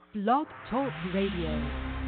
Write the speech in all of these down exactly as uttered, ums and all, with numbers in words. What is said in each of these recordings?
Blog Talk Radio.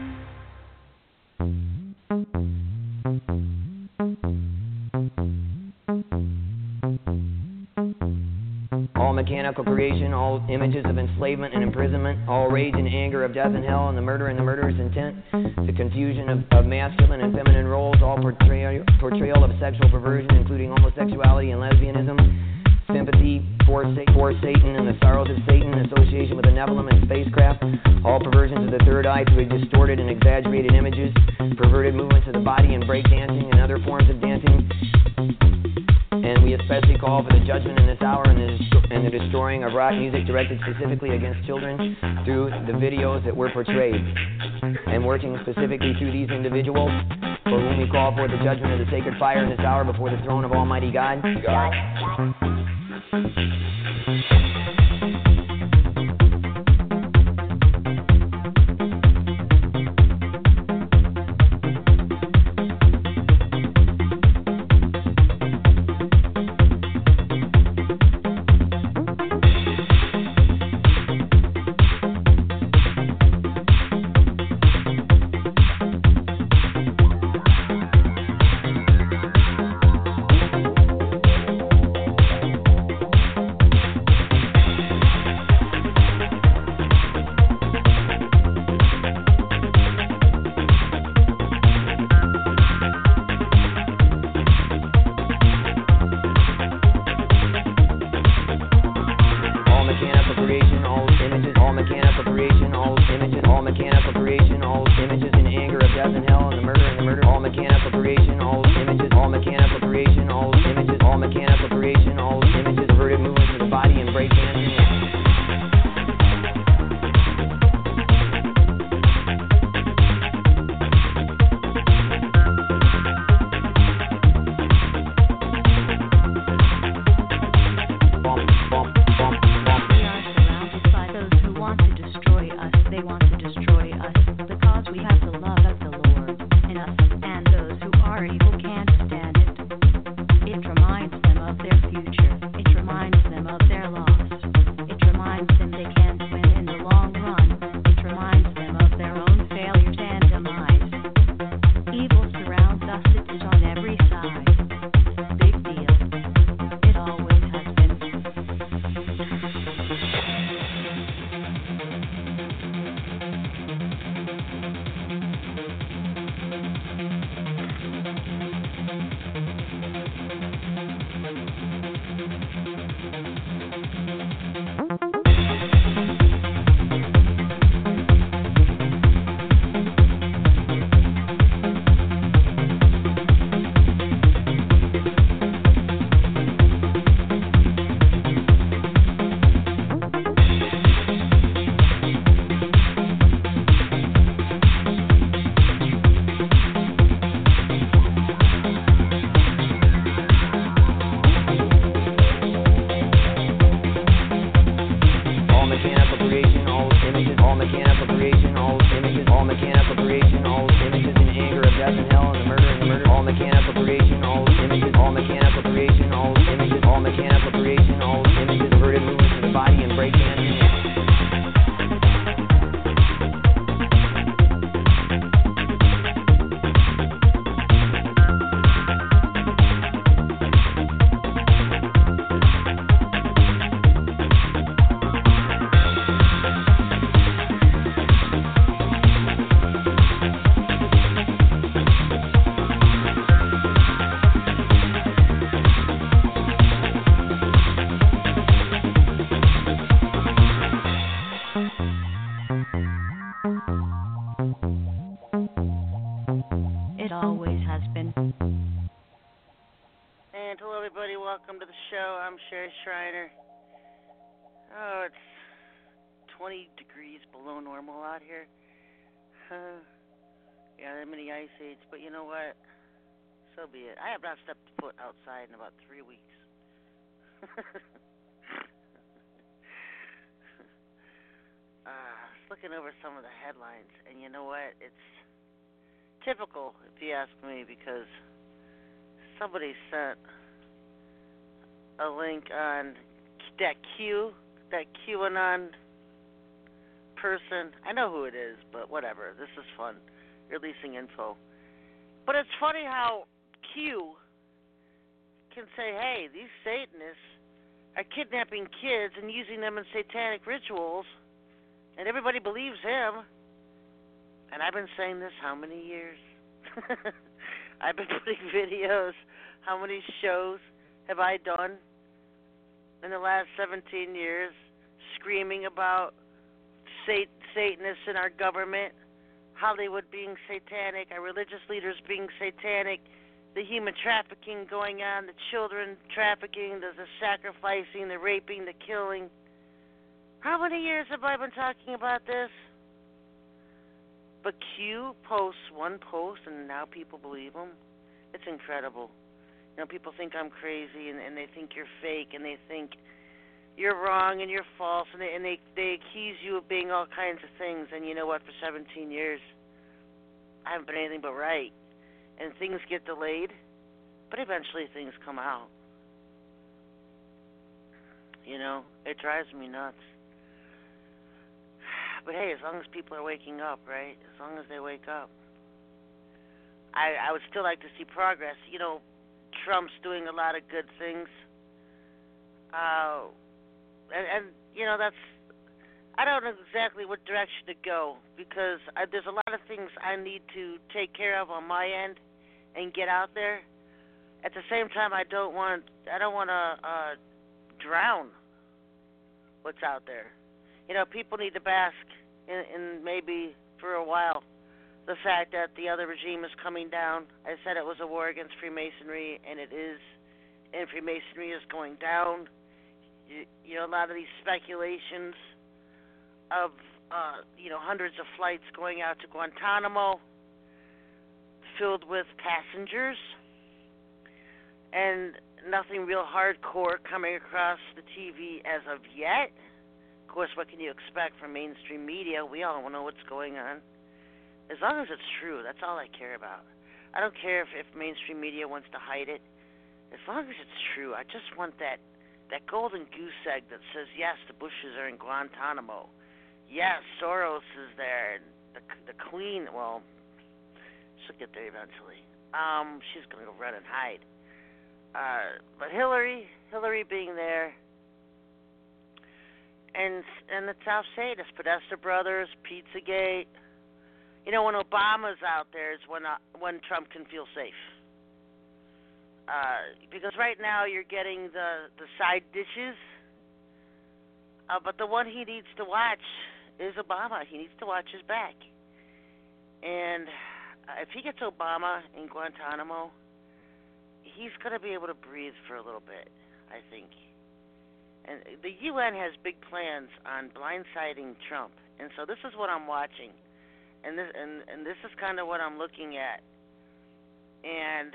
All mechanical creation, all images of enslavement and imprisonment, all rage and anger of death and hell, and the murder and the murderer's intent, the confusion of, of masculine and feminine roles, all portrayal, portrayal of sexual perversion, including homosexuality and lesbianism, sympathy for, for Satan and the sorrows of Satan, association with the Nephilim and spacecraft, all perversions of the third eye through distorted and exaggerated images, perverted movements of the body and breakdancing and other forms of dancing. And we especially call for the judgment in this hour and the, and the destroying of rock music directed specifically against children through the videos that were portrayed. And working specifically through these individuals, for whom we call for the judgment of the sacred fire in this hour before the throne of Almighty God. God. I have not stepped foot outside in about three weeks. uh, looking over some of the headlines, and you know what? It's typical, if you ask me, because somebody sent a link on that Q, that QAnon person. I know who it is, but whatever. This is fun, releasing info. But it's funny how Q can say, hey, these Satanists are kidnapping kids and using them in satanic rituals, and everybody believes him. And I've been saying this how many years? I've been putting videos. How many shows have I done in the last seventeen years screaming about sat- Satanists in our government, Hollywood being satanic, our religious leaders being satanic, the human trafficking going on, the children trafficking, the, the sacrificing, the raping, the killing. How many years have I been talking about this? But Q posts one post and now people believe him. It's incredible. You know, people think I'm crazy and, and they think you're fake and they think you're wrong and you're false and they, and they they accuse you of being all kinds of things. And you know what? For seventeen years, I haven't been anything but right. And things get delayed, but eventually things come out. You know, it drives me nuts. But hey, as long as people are waking up, right? As long as they wake up. I, I would still like to see progress. You know, Trump's doing a lot of good things. Uh, and, and, you know, that's, I don't know exactly what direction to go because I, there's a lot of things I need to take care of on my end and get out there. At the same time, I don't want, I don't want to uh, drown what's out there. You know, people need to bask in, in maybe for a while the fact that the other regime is coming down. I said it was a war against Freemasonry, and it is. And Freemasonry is going down. You, you know, a lot of these speculations of, uh, you know, hundreds of flights going out to Guantanamo filled with passengers and nothing real hardcore coming across the T V as of yet. Of course, what can you expect from mainstream media? We all know what's going on. As long as it's true, that's all I care about. I don't care if, if mainstream media wants to hide it. As long as it's true, I just want that, that golden goose egg that says, yes, the Bushes are in Guantanamo. Yes, Soros is there. And the, the Queen, well, she'll get there eventually. Um, she's going to go run and hide. Uh, but Hillary, Hillary being there, and and the South Satanists, Podesta Brothers, Pizzagate. You know, when Obama's out there is when uh, when Trump can feel safe. Uh, because right now you're getting the, the side dishes, uh, but the one he needs to watch is Obama. He needs to watch his back. And uh, if he gets Obama in Guantanamo, he's going to be able to breathe for a little bit, I think. And the U N has big plans on blindsiding Trump, and so this is what I'm watching, and this and, and this is kind of what I'm looking at, and,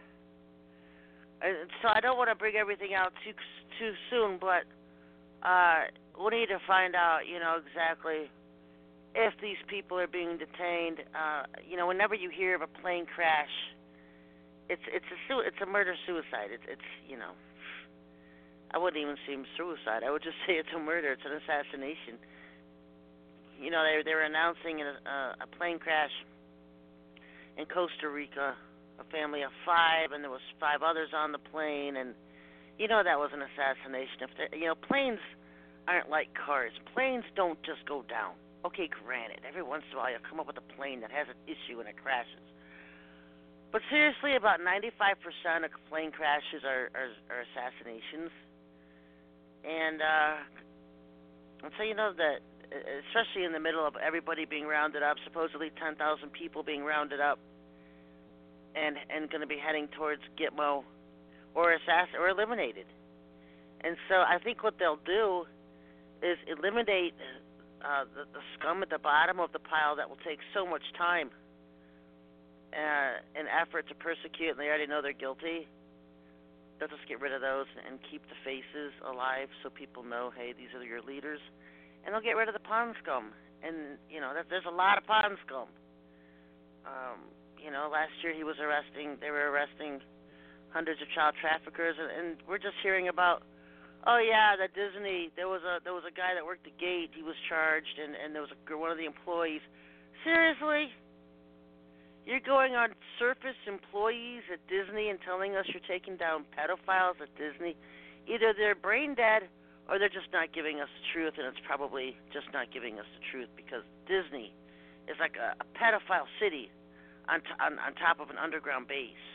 and so I don't want to bring everything out too too soon, but uh, we need to find out, you know, exactly if these people are being detained. Uh, you know, whenever you hear of a plane crash, it's it's a su- it's a murder suicide. It's it's you know. I wouldn't even say suicide. I would just say it's a murder. It's an assassination. You know, they they were announcing a, a plane crash in Costa Rica, a family of five, and there was five others on the plane, and you know that was an assassination. If you know, planes aren't like cars. Planes don't just go down. Okay, granted, every once in a while you'll come up with a plane that has an issue and it crashes. But seriously, about ninety-five percent of plane crashes are are, are assassinations. And, uh, and so, you know, that especially in the middle of everybody being rounded up, supposedly ten thousand people being rounded up and and going to be heading towards Gitmo or assass- or eliminated. And so I think what they'll do is eliminate uh, the, the scum at the bottom of the pile that will take so much time uh, and effort to persecute, and they already know they're guilty. They'll just get rid of those and keep the faces alive so people know, hey, these are your leaders. And they'll get rid of the pond scum. And, you know, that, there's a lot of pond scum. Um, you know, last year he was arresting, they were arresting hundreds of child traffickers, and, and we're just hearing about Oh yeah, the Disney. There was a there was a guy that worked the gate. He was charged, and and there was a, one of the employees. Seriously, you're going on surface employees at Disney and telling us you're taking down pedophiles at Disney? Either they're brain dead or they're just not giving us the truth, and it's probably just not giving us the truth because Disney is like a, a pedophile city on, t- on on top of an underground base.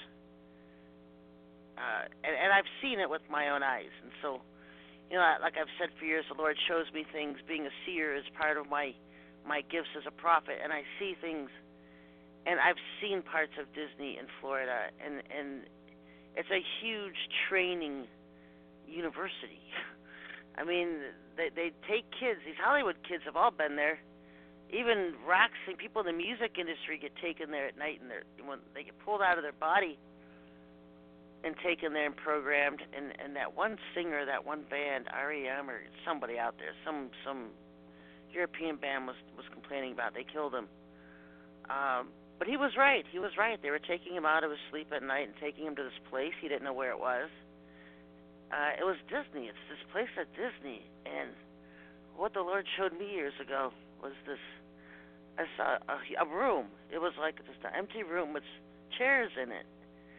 Uh, and, and I've seen it with my own eyes, and so. You know, like I've said for years, the Lord shows me things. Being a seer is part of my my gifts as a prophet, and I see things. And I've seen parts of Disney in Florida, and and it's a huge training university. I mean, they they take kids. These Hollywood kids have all been there. Even rock sing people in the music industry get taken there at night, and they when they get pulled out of their body. And taken there and programmed, and, and that one singer, that one band, R E M or somebody out there, some some European band was was complaining about they killed him. Um, but he was right. He was right. They were taking him out of his sleep at night and taking him to this place. He didn't know where it was. Uh, it was Disney. It's this place at Disney. And what the Lord showed me years ago was this. I saw a, a room. It was like just an empty room with chairs in it.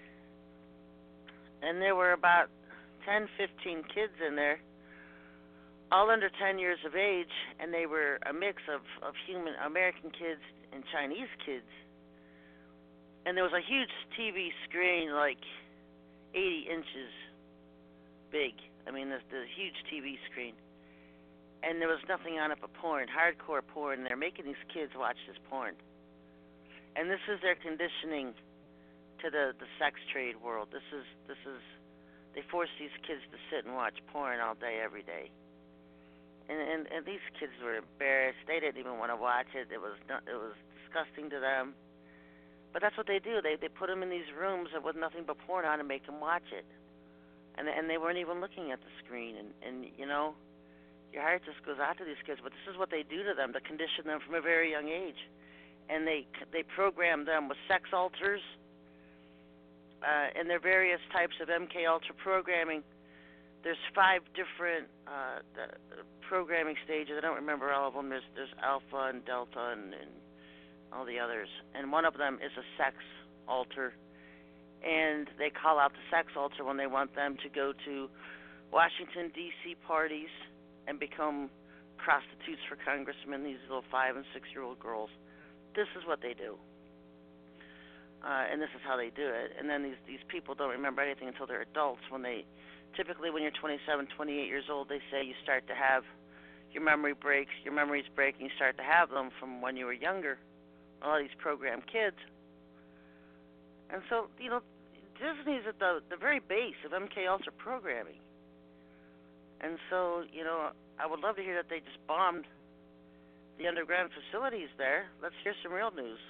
And there were about ten, fifteen kids in there, all under ten years of age, and they were a mix of, of human American kids and Chinese kids. And there was a huge T V screen, like eighty inches big. I mean, there's the huge T V screen. And there was nothing on it but porn, hardcore porn. And they're making these kids watch this porn. And this is their conditioning to the, the sex trade world. This is this is they force these kids to sit and watch porn all day, every day. And and, and these kids were embarrassed. They didn't even want to watch it. It was not, it was disgusting to them. But that's what they do. They they put them in these rooms with nothing but porn on and make them watch it. And and they weren't even looking at the screen. And and you know, your heart just goes out to these kids. But this is what they do to them to condition them from a very young age. And they they program them with sex alters. Uh, and their various types of M K Ultra programming. There's five different uh, the, the programming stages. I don't remember all of them. There's there's alpha and delta and, and all the others. And one of them is a sex alter. And they call out the sex alter when they want them to go to Washington, D C parties and become prostitutes for congressmen, these little five- and six-year-old girls. This is what they do. Uh, and this is how they do it. And then these these people don't remember anything until they're adults. When they, typically when you're twenty-seven, twenty-eight years old, they say you start to have your memory breaks, your memories break, and you start to have them from when you were younger. All these programmed kids. And so, you know, Disney's at the the very base of M K Ultra programming. And so, you know, I would love to hear that they just bombed the underground facilities there. Let's hear some real news.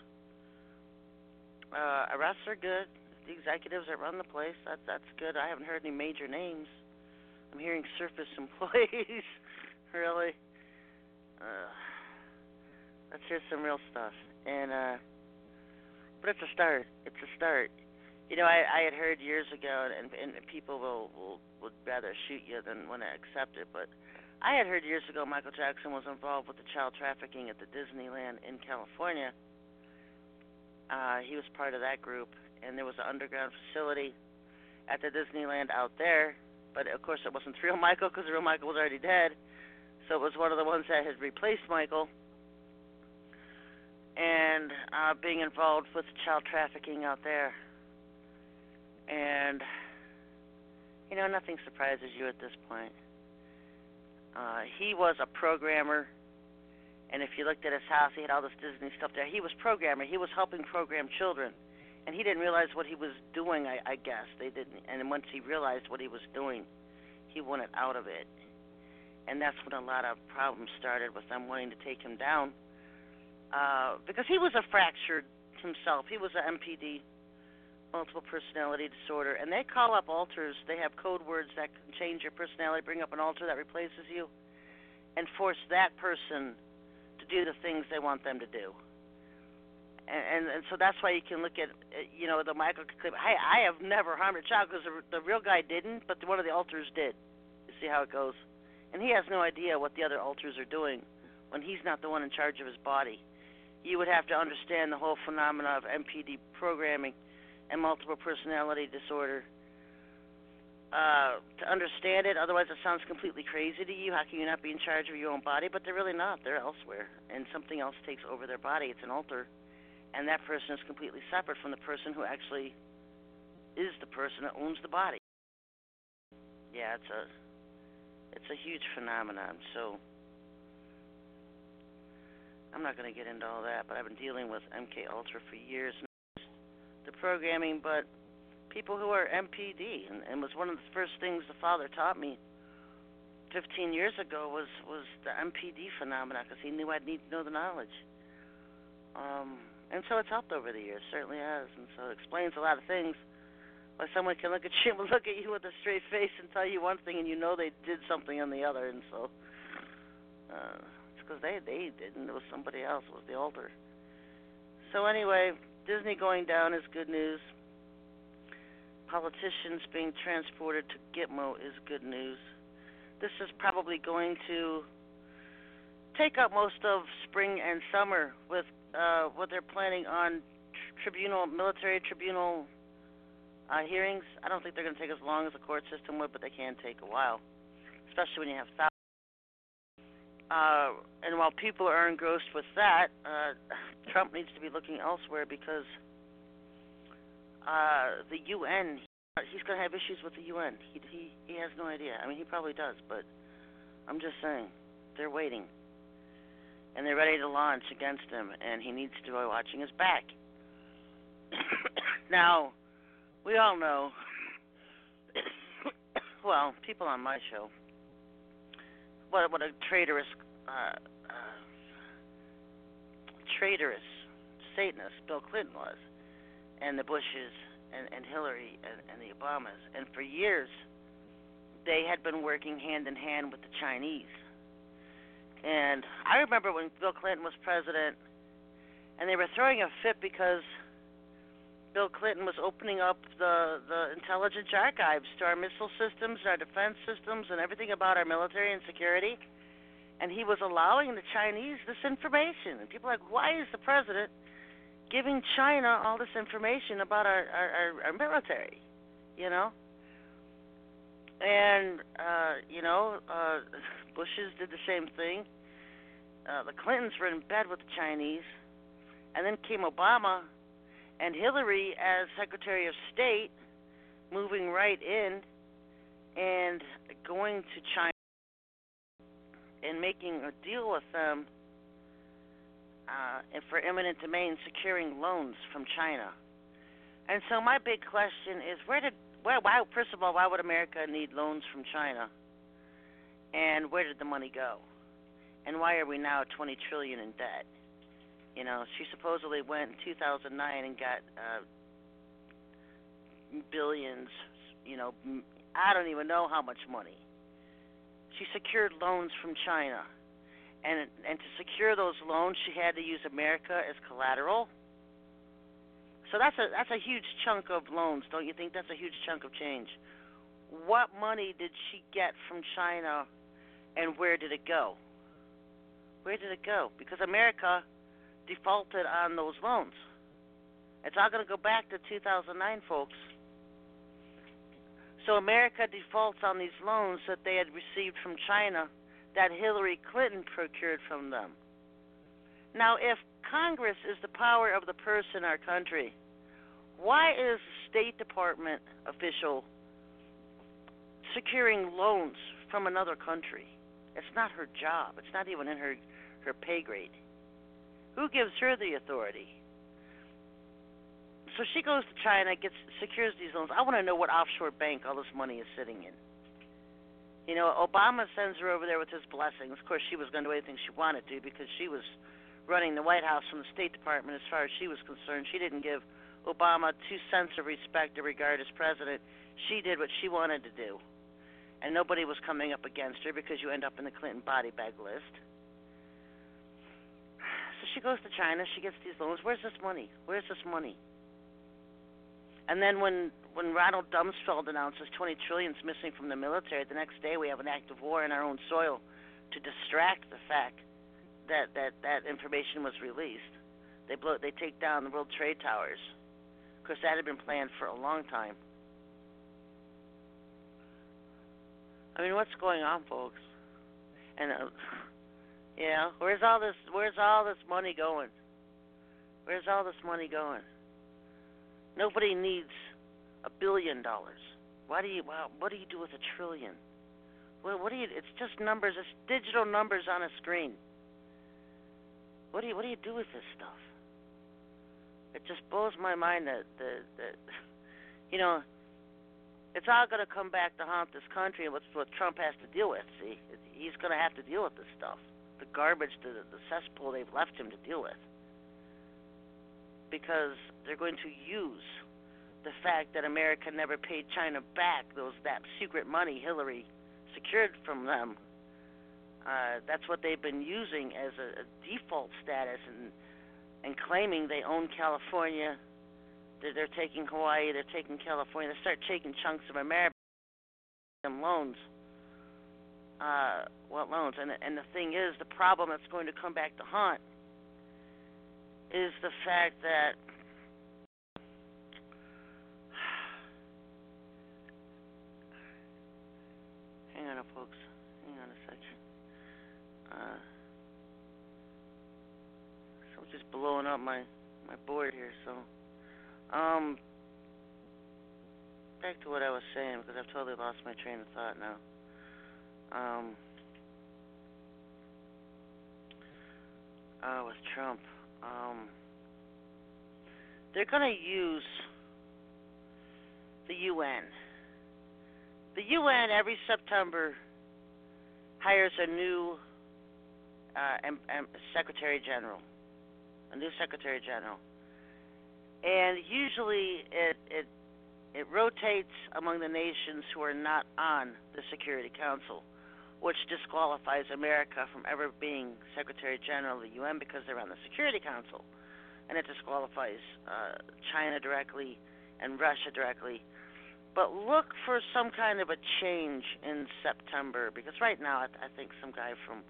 Uh, arrests are good. The executives that run the place, that, that's good. I haven't heard any major names. I'm hearing surface employees. Really? Uh, let's hear some real stuff. And uh, but it's a start. It's a start. You know, I, I had heard years ago, and, and people will, will would rather shoot you than want to accept it, but I had heard years ago Michael Jackson was involved with the child trafficking at the Disneyland in California. Uh, he was part of that group, and there was an underground facility at the Disneyland out there, but of course it wasn't the real Michael because the real Michael was already dead, so it was one of the ones that had replaced Michael, and uh, being involved with child trafficking out there. And, you know, nothing surprises you at this point. Uh, he was a programmer. And if you looked at his house, he had all this Disney stuff there. He was programmer. He was helping program children. And he didn't realize what he was doing, I, I guess. They didn't. And once he realized what he was doing, he wanted out of it. And that's when a lot of problems started with them wanting to take him down. Uh, because he was a fractured himself. He was an M P D, multiple personality disorder. And they call up alters. They have code words that can change your personality, bring up an alter that replaces you, and force that person to do the things they want them to do. And, and and so that's why you can look at, you know, the Michael clip. Hey, I have never harmed a child because the, the real guy didn't, but one of the alters did. You see how it goes. And he has no idea what the other alters are doing when he's not the one in charge of his body. You would have to understand the whole phenomena of M P D programming and multiple personality disorder uh, to understand it. Otherwise, it sounds completely crazy to you. How can you not be in charge of your own body? But they're really not. They're elsewhere, and something else takes over their body. It's an alter, and that person is completely separate from the person who actually is the person that owns the body. Yeah, it's a it's a huge phenomenon. So I'm not going to get into all that, but I've been dealing with M K Ultra for years. The programming, but people who are M P D, and, and was one of the first things the father taught me fifteen years ago was, was the M P D phenomena, because he knew I'd need to know the knowledge. Um, and so it's helped over the years, certainly has, and so it explains a lot of things. Why someone can look at you look at you with a straight face and tell you one thing, and you know they did something on the other, and so uh, it's because they they didn't. It was somebody else. It was the alter. So anyway, Disney going down is good news. Politicians being transported to Gitmo is good news. This is probably going to take up most of spring and summer with uh, what they're planning on tr- tribunal, military tribunal uh, hearings. I don't think they're going to take as long as the court system would, but they can take a while, especially when you have thousands. Uh, and while people are engrossed with that, uh, Trump needs to be looking elsewhere because uh, the U N, he's going to have issues with the U N. He, he he has no idea. I mean, he probably does, but I'm just saying, they're waiting. And they're ready to launch against him, and he needs to be watching his back. Now, we all know, well, people on my show, what what a traitorous, uh, uh, traitorous Satanist Bill Clinton was, and the Bushes, and, and Hillary, and, and the Obamas. And for years, they had been working hand in hand with the Chinese. And I remember when Bill Clinton was president, and they were throwing a fit because Bill Clinton was opening up the, the intelligence archives to our missile systems, our defense systems, and everything about our military and security. And he was allowing the Chinese this information. And people are like, why is the president giving China all this information about our, our, our, our military, you know? And, uh, you know, uh, Bushes did the same thing. Uh, the Clintons were in bed with the Chinese. And then came Obama and Hillary as Secretary of State, moving right in and going to China and making a deal with them uh, for eminent domain, securing loans from China. And so my big question is, where did, where, why, first of all, why would America need loans from China? And where did the money go? And why are we now twenty trillion dollars in debt? You know, she supposedly went in two thousand nine and got uh, billions, you know, I don't even know how much money. She secured loans from China. And and to secure those loans, she had to use America as collateral. So that's a that's a huge chunk of loans, don't you think? That's a huge chunk of change. What money did she get from China, and where did it go? Where did it go? Because America defaulted on those loans. It's all going to go back to two thousand nine, folks. So America defaults on these loans that they had received from China that Hillary Clinton procured from them. Now, if Congress is the power of the purse in our country, why is the State Department official securing loans from another country? It's not her job. It's not even in her, her pay grade. Who gives her the authority? So she goes to China, gets secures these loans. I want to know what offshore bank all this money is sitting in. You know, Obama sends her over there with his blessings. Of course, she was going to do anything she wanted to because she was running the White House from the State Department as far as she was concerned. She didn't give Obama two cents of respect or regard as president. She did what she wanted to do. And nobody was coming up against her because you end up in the Clinton body bag list. So she goes to China. She gets these loans. Where's this money? Where's this money? And then when when Ronald Rumsfeld announces twenty trillion is missing from the military, the next day we have an active war in our own soil to distract the fact that that, that information was released. They blow, they take down the World Trade Towers. Of course, that had been planned for a long time. I mean, what's going on, folks? And uh, you know, where's all this? Where's all this money going? Where's all this money going? Nobody needs a billion dollars. Why do you? Well, what do you do with a trillion? What, what do you? It's just numbers. It's digital numbers on a screen. What do you? What do you do with this stuff? It just blows my mind that that, that you know, it's all going to come back to haunt this country, and what's what Trump has to deal with. See, he's going to have to deal with this stuff, the garbage, the the cesspool they've left him to deal with. Because they're going to use the fact that America never paid China back those that secret money Hillary secured from them. Uh, that's what they've been using as a, a default status, and and claiming they own California. They're, they're taking Hawaii. They're taking California. They start taking chunks of America loans. Uh, what loans? And and the thing is, the problem that's going to come back to haunt is the fact that hang on, folks. Hang on a second. Uh, so I'm just blowing up my my board here. So, um, back to what I was saying, because I've totally lost my train of thought now. Um, uh, with Trump. Um, they're going to use the U N. The U N every September hires a new uh, em- em- Secretary General, a new Secretary General, and usually it it it rotates among the nations who are not on the Security Council, which disqualifies America from ever being Secretary General of the U N because they're on the Security Council. And it disqualifies uh, China directly and Russia directly. But look for some kind of a change in September, because right now I, th- I think some guy from,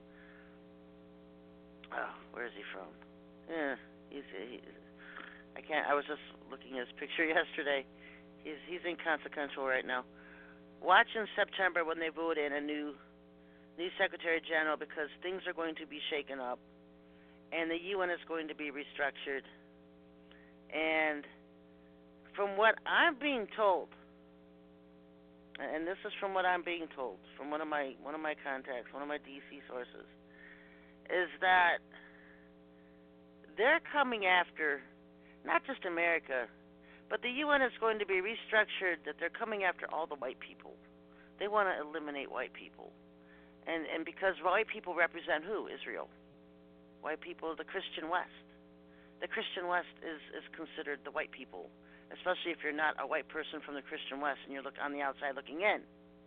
oh, where is he from? Yeah, he's, he's, I can't, I was just looking at his picture yesterday. He's, he's inconsequential right now. Watch in September when they vote in a new new Secretary General, because things are going to be shaken up, and the U N is going to be restructured. And from what I'm being told, and this is from what I'm being told from one of my one of my contacts, one of my D C sources, is that they're coming after not just America, but the U N is going to be restructured, that they're coming after all the white people. They want to eliminate white people. And and because white people represent who? Israel. White people, the Christian West. The Christian West is, is considered the white people, especially if you're not a white person from the Christian West and you're look on the outside looking in.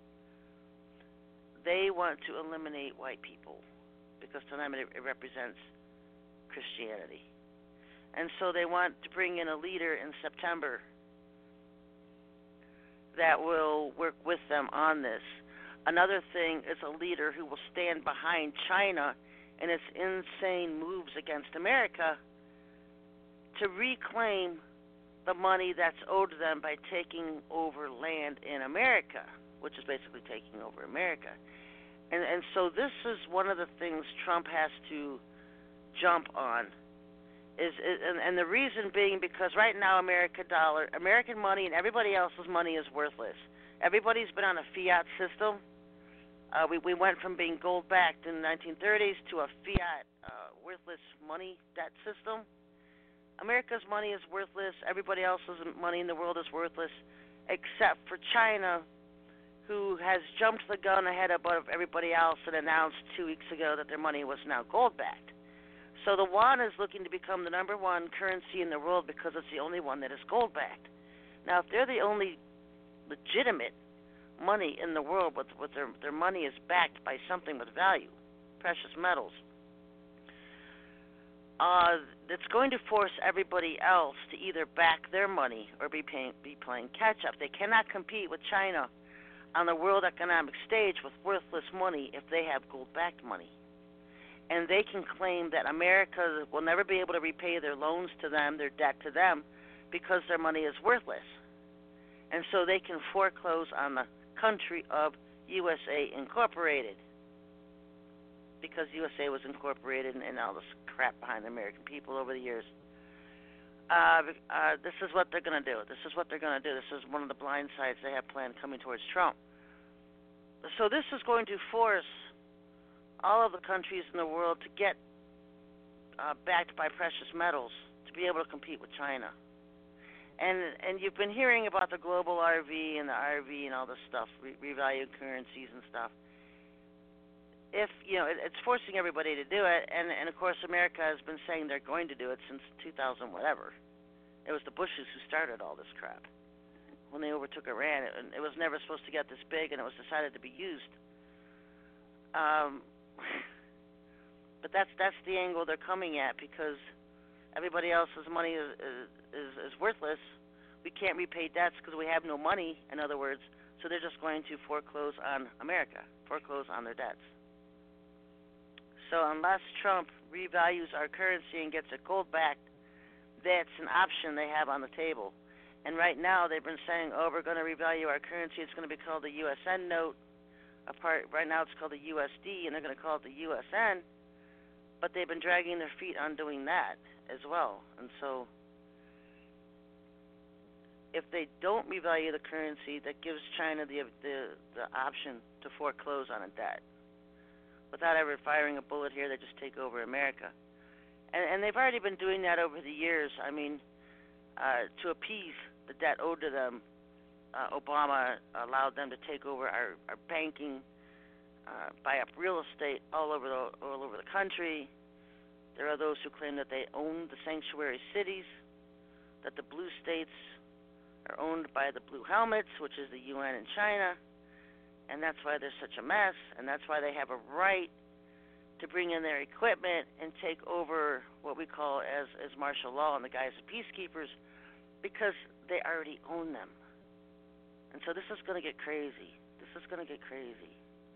They want to eliminate white people because to them it, it represents Christianity. And so they want to bring in a leader in September that will work with them on this. Another thing is a leader who will stand behind China and its insane moves against America to reclaim the money that's owed to them by taking over land in America, which is basically taking over America. And and so this is one of the things Trump has to jump on. Is, is and, and the reason being because right now America dollar, American money and everybody else's money is worthless. Everybody's been on a fiat system. Uh, we, we went from being gold-backed in the nineteen thirties to a fiat, uh, worthless money debt system. America's money is worthless. Everybody else's money in the world is worthless, except for China, who has jumped the gun ahead of everybody else and announced two weeks ago that their money was now gold-backed. So the yuan is looking to become the number one currency in the world because it's the only one that is gold-backed. Now, if they're the only legitimate money in the world, with, with their their money is backed by something with value, precious metals. uh, it's going to force everybody else to either back their money or be paying, be playing catch up. They cannot compete with China on the world economic stage with worthless money if they have gold-backed money. And they can claim that America will never be able to repay their loans to them, their debt to them, because their money is worthless. And so they can foreclose on the country of U S A Incorporated, because U S A was incorporated and, and all this crap behind the American people over the years. Uh, uh, this is what they're going to do. This is what they're going to do. This is one of the blind sides they have planned coming towards Trump. So this is going to force all of the countries in the world to get uh, backed by precious metals to be able to compete with China. And and you've been hearing about the global R V and the R V and all this stuff, re- revalued currencies and stuff. If you know, it, it's forcing everybody to do it, and and of course America has been saying they're going to do it since two thousand whatever. It was the Bushes who started all this crap when they overtook Iran. It, it was never supposed to get this big, and it was decided to be used. Um, but that's that's the angle they're coming at, because everybody else's money is is, is worthless. We can't repay debts because we have no money, in other words, so they're just going to foreclose on America, foreclose on their debts. So unless Trump revalues our currency and gets it gold-backed, that's an option they have on the table. And right now they've been saying, oh, we're going to revalue our currency. It's going to be called the U S N note. Apart, right now it's called the U S D, and they're going to call it the U S N. But they've been dragging their feet on doing that as well. And so if they don't revalue the currency, that gives China the the, the option to foreclose on a debt. Without ever firing a bullet here, they just take over America. And, and they've already been doing that over the years. I mean, uh, to appease the debt owed to them, uh, Obama allowed them to take over our, our banking, uh, buy up real estate all over the, all over the country. There are those who claim that they own the sanctuary cities, that the blue states are owned by the blue helmets, which is the U N in China, and that's why there's such a mess, and that's why they have a right to bring in their equipment and take over what we call as, as martial law and the guys are peacekeepers, because they already own them. And so this is going to get crazy. This is going to get crazy.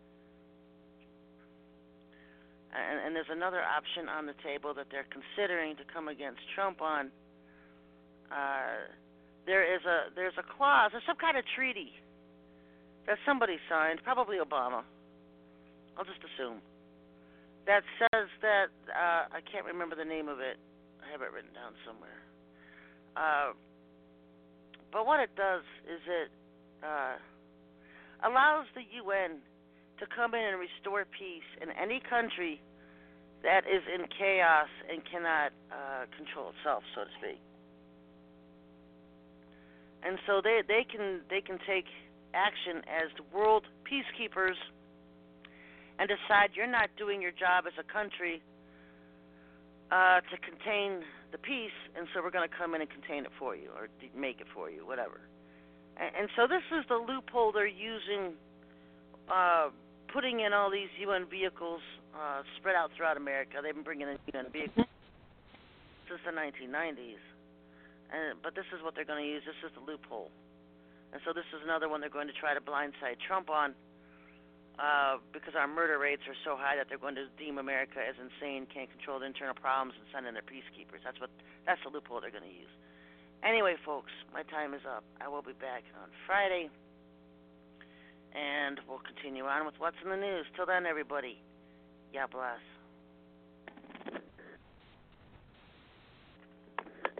And, and there's another option on the table that they're considering to come against Trump on. Uh, there is a there's a clause, there's some kind of treaty that somebody signed, probably Obama. I'll just assume. That says that, uh, I can't remember the name of it. I have it written down somewhere. Uh, but what it does is it uh, allows the U N to come in and restore peace in any country that is in chaos and cannot uh, control itself, so to speak. And so they, they can they can take action as the world peacekeepers and decide you're not doing your job as a country uh, to contain the peace, and so we're going to come in and contain it for you or make it for you, whatever. And, and so this is the loophole they're using, uh, putting in all these U N vehicles uh, spread out throughout America. They've been bringing in U N vehicles since the nineteen nineties. And, but this is what they're going to use. This is the loophole. And so this is another one they're going to try to blindside Trump on, uh, because our murder rates are so high that they're going to deem America as insane, can't control the internal problems, and send in their peacekeepers. That's what that's the loophole they're going to use. Anyway, folks, my time is up. I will be back on Friday, and we'll continue on with what's in the news. Till then, everybody, God bless.